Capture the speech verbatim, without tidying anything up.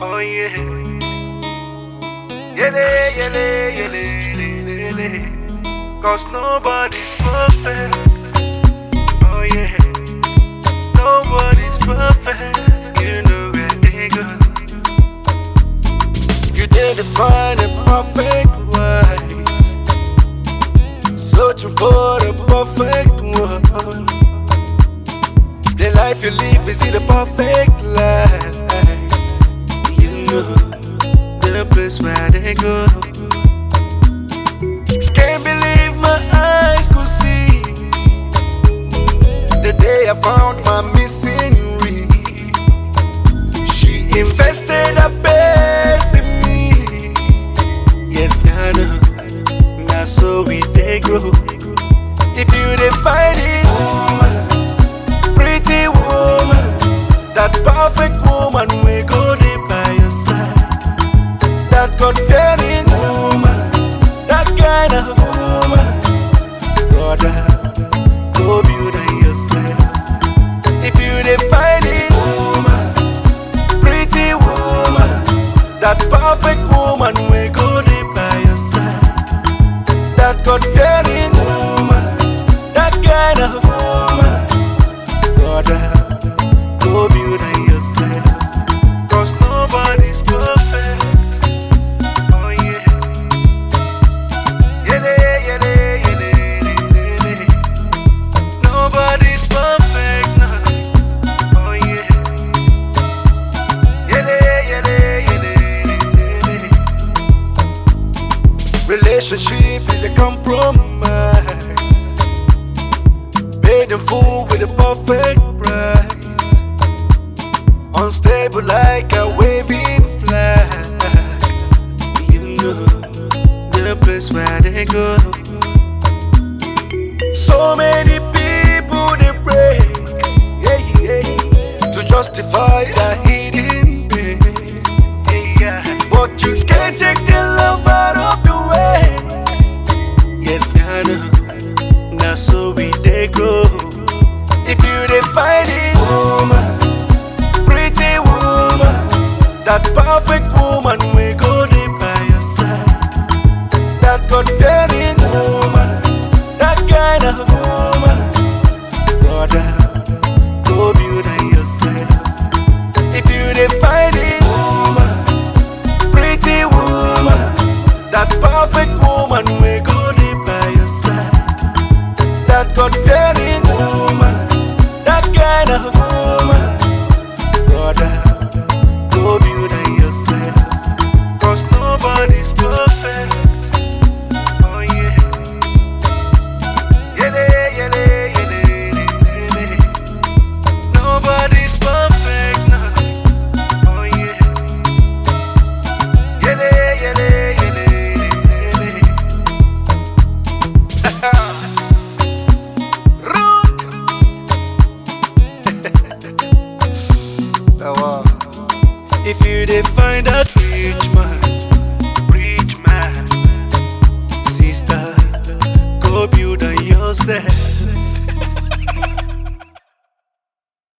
Oh yeah. Yele, yele, yele, yele, yele. Cause nobody's perfect. Oh yeah. Nobody's perfect. You know where they go. You didn't find a perfect wife, searching for the perfect one. The life you live, is it a perfect life? You know the place where they go. Can't believe my eyes could see the day I found my missing ring. She invested her best in me. Yes, I know. Now so we they grow. If you didn't find it, woman, pretty woman, that perfect woman, we go there by your side. That God-fearing woman, that kind of woman, brother, go build her yourself. If you didn't find it, woman, pretty woman, that perfect woman, we go there by your side. That God-fearing woman, that kind of woman, brother, go build her yourself. Cause nobody's perfect. Oh yeah. Yele, yele, yele, yele. Nobody's perfect now. Oh yeah. Yele, yele, yele, yele. Relationship is a compromise, paid in full with a perfect price. Unstable like a waving flag. You know the place where they go. So many people they break, yeah, yeah, to justify their hidden pain. Yeah, yeah. But you can't take the love out of the way. Yes, I know. Now so we they go. If you didn't find it, woman, pretty woman, that perfect woman, we go there by your side. That God-fearing woman, that kind of woman, brother, go build her yourself. If you didn't find it, woman, pretty woman, that perfect woman, we go there by your side. That God-fearing woman, that kind of woman, brother, go build her yourself. Cause nobody's perfect. Oh yeah. Yele, yele, yele, yele. Nobody's perfect now. Oh yeah. Yele, yele, yele, yele. If you did find that rich man, rich man, sister, go build on yourself.